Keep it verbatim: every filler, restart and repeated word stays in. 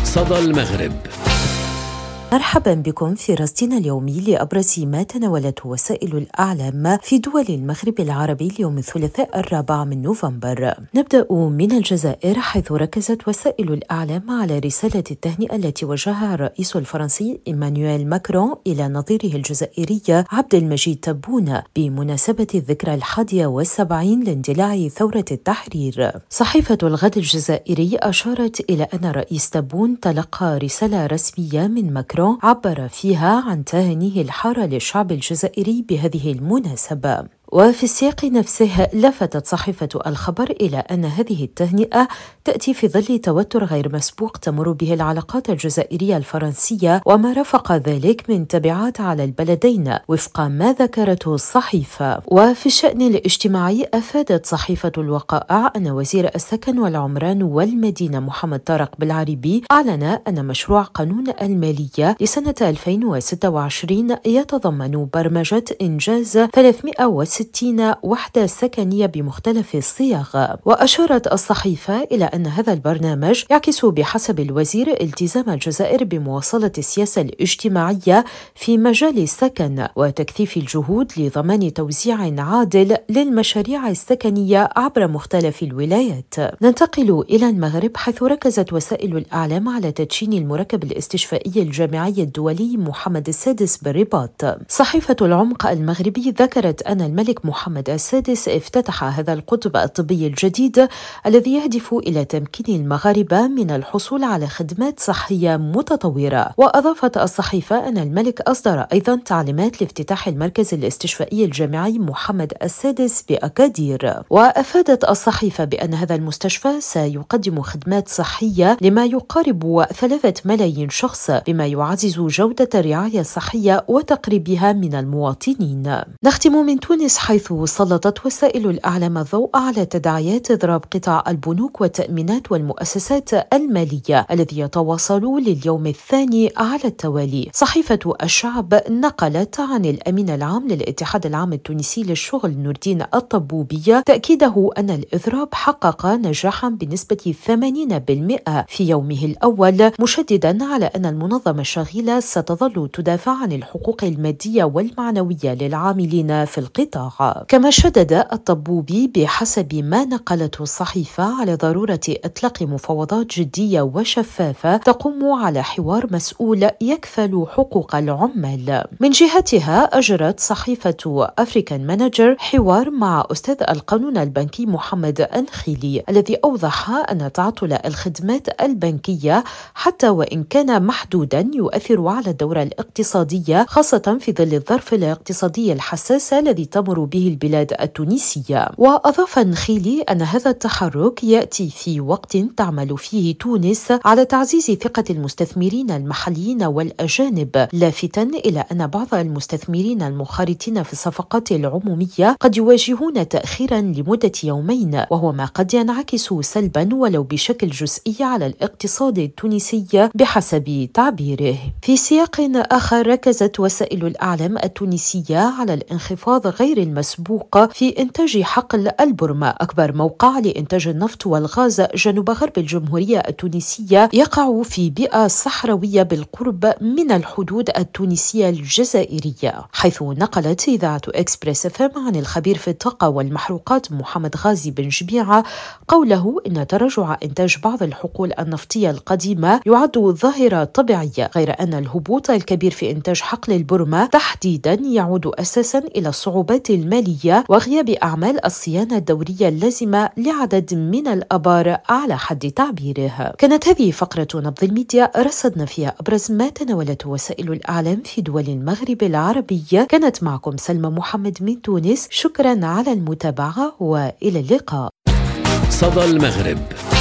صدى المغرب. مرحبا بكم في رصدنا اليومي لأبرز ما تناولته وسائل الإعلام في دول المغرب العربي اليوم الثلاثاء الرابع من نوفمبر. نبدأ من الجزائر، حيث ركزت وسائل الإعلام على رسالة التهنئة التي وجهها الرئيس الفرنسي إيمانويل ماكرون إلى نظيره الجزائري عبد المجيد تبون بمناسبة الذكرى الحادية والسبعين لاندلاع ثورة التحرير. صحيفة الغد الجزائري أشارت إلى أن الرئيس تبون تلقى رسالة رسمية من ماكرون عبر فيها عن تهانيه الحارة للشعب الجزائري بهذه المناسبة. وفي السياق نفسه لفتت صحيفة الخبر إلى أن هذه التهنئة تأتي في ظل توتر غير مسبوق تمر به العلاقات الجزائرية الفرنسية وما رافق ذلك من تبعات على البلدين وفق ما ذكرته الصحيفة. وفي الشأن الاجتماعي أفادت صحيفة الوقائع أن وزير السكن والعمران والمدينة محمد طارق بالعريبي أعلن أن مشروع قانون المالية لسنة ألفين وستة وعشرين يتضمن برمجة إنجاز ثلاثمائة وستين وحدة سكنية بمختلف الصيغ. وأشارت الصحيفة إلى أن هذا البرنامج يعكس بحسب الوزير التزام الجزائر بمواصلة السياسة الاجتماعية في مجال السكن وتكثيف الجهود لضمان توزيع عادل للمشاريع السكنية عبر مختلف الولايات. ننتقل إلى المغرب، حيث ركزت وسائل الإعلام على تدشين المركب الاستشفائي الجامعي الدولي محمد السادس بالرباط. صحيفة العمق المغربي ذكرت أن الملك محمد السادس افتتح هذا القطب الطبي الجديد الذي يهدف إلى تمكين المغاربة من الحصول على خدمات صحية متطورة. وأضافت الصحيفة أن الملك أصدر أيضا تعليمات لافتتاح المركز الاستشفائي الجامعي محمد السادس بأكادير. وأفادت الصحيفة بأن هذا المستشفى سيقدم خدمات صحية لما يقارب ثلاثة ملايين شخص، بما يعزز جودة الرعاية الصحية وتقريبها من المواطنين. نختم من تونس، حيث سلطت وسائل الإعلام الضوء على تداعيات إضراب قطاع البنوك والتأمينات والمؤسسات المالية الذي يتواصل لليوم الثاني على التوالي. صحيفة الشعب نقلت عن الأمين العام للاتحاد العام التونسي للشغل نور الدين الطبوبي تأكيده أن الإضراب حقق نجاحا بنسبة ثمانين بالمئة في يومه الأول، مشددا على أن المنظمة الشغيلة ستظل تدافع عن الحقوق المادية والمعنوية للعاملين في القطاع. كما شدد الطبوبي بحسب ما نقلته الصحيفة على ضرورة إطلاق مفاوضات جدية وشفافة تقوم على حوار مسؤول يكفل حقوق العمال. من جهتها أجرت صحيفة أفريكان مانجر حوار مع أستاذ القانون البنكي محمد أنخيلي، الذي أوضح أن تعطل الخدمات البنكية حتى وإن كان محدودا يؤثر على الدورة الاقتصادية، خاصة في ظل الظرف الاقتصادي الحساس الذي تمر به البلاد التونسية. وأضاف نخيلي أن هذا التحرك يأتي في وقت تعمل فيه تونس على تعزيز ثقة المستثمرين المحليين والأجانب، لافتا إلى أن بعض المستثمرين المنخرطين في الصفقات العمومية قد يواجهون تأخيرا لمدة يومين، وهو ما قد ينعكس سلبا ولو بشكل جزئي على الاقتصاد التونسي بحسب تعبيره. في سياق آخر، ركزت وسائل الإعلام التونسية على الانخفاض غير المسبوق في إنتاج حقل البرمة، أكبر موقع لإنتاج النفط والغاز جنوب غرب الجمهورية التونسية، يقع في بيئة صحراوية بالقرب من الحدود التونسية الجزائرية. حيث نقلت إذاعة إكسبريس اف ام عن الخبير في الطاقة والمحروقات محمد غازي بن جبيعة قوله إن تراجع إنتاج بعض الحقول النفطية القديمة يعد ظاهرة طبيعية، غير أن الهبوط الكبير في إنتاج حقل البرمة تحديدا يعود أساسا إلى الصعوبات المالية وغياب أعمال الصيانة الدورية اللازمة لعدد من الآبار على حد تعبيره. كانت هذه فقرة نبض الميديا، رصدنا فيها أبرز ما تناولته وسائل الإعلام في دول المغرب العربي. كانت معكم سلمى محمد من تونس، شكرا على المتابعة وإلى اللقاء. صدى المغرب.